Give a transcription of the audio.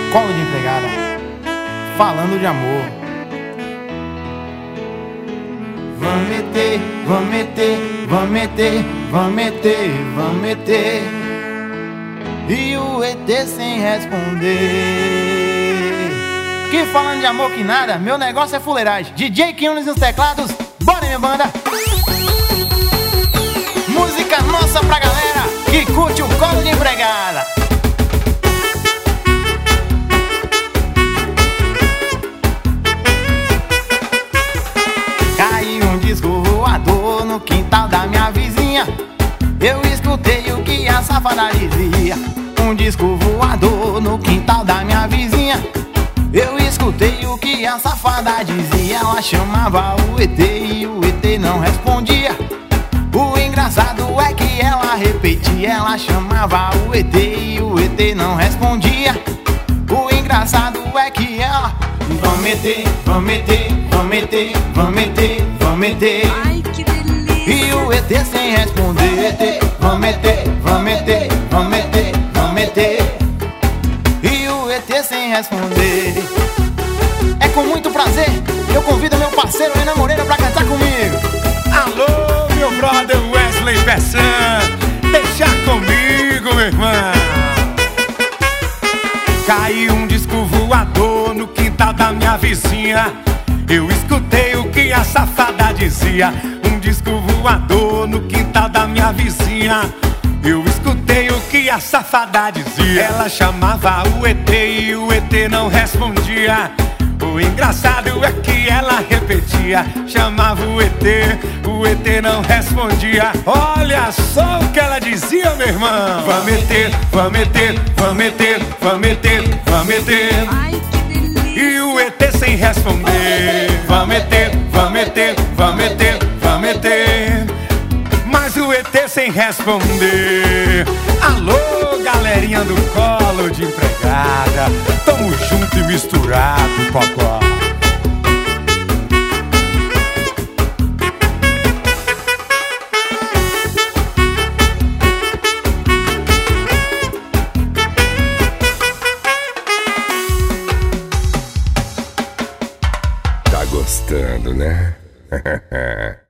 Colo de empregada, falando de amor. Vamos meter, vamos meter, vamos meter, vamos meter, vamos meter. E o ET sem responder. Que falando de amor que nada, meu negócio é fuleiragem. DJ Kiones nos teclados, bora minha banda. Música nossa pra galera que curte o colo de empregada. Caiu um disco voador no quintal da minha vizinha. Eu escutei o que a safada dizia. Um disco voador no quintal da minha vizinha. Eu escutei o que a safada dizia. Ela chamava o ET e o ET não respondia. O engraçado é que ela repetia. Ela chamava o ET e o ET não respondia. O engraçado é que ela... Vamos meter, vamos meter, vamos meter, vamos meter, vamos meter. Ai, que delícia. E o ET sem responder. ET, vamos meter, vamos meter, vamos meter, vamos meter. E o ET sem responder. É com muito prazer eu convido meu parceiro Renan Moreira pra cantar comigo. Alô, meu brother Wesley Pessan, deixa comigo, meu irmão. Caiu um disco voador no quintal da minha vizinha. Eu escutei o que a safada dizia. Um disco voador no quintal da minha vizinha. Eu escutei o que a safada dizia. Ela chamava o ET e o ET não respondia. O engraçado é que ela repetia. Chamava o ET não respondia. Olha só o que ela dizia, meu irmão. Vamos meter, vamos meter, vamos meter, vamos meter, vamos meter. Ai, que delícia. E o ET sem responder. Vamos meter, vamos meter, vamos meter, vamos meter. Mas o ET sem responder. Alô, galerinha do colo de empregada, tamo junto e misturado, papá. Tá gostando, né?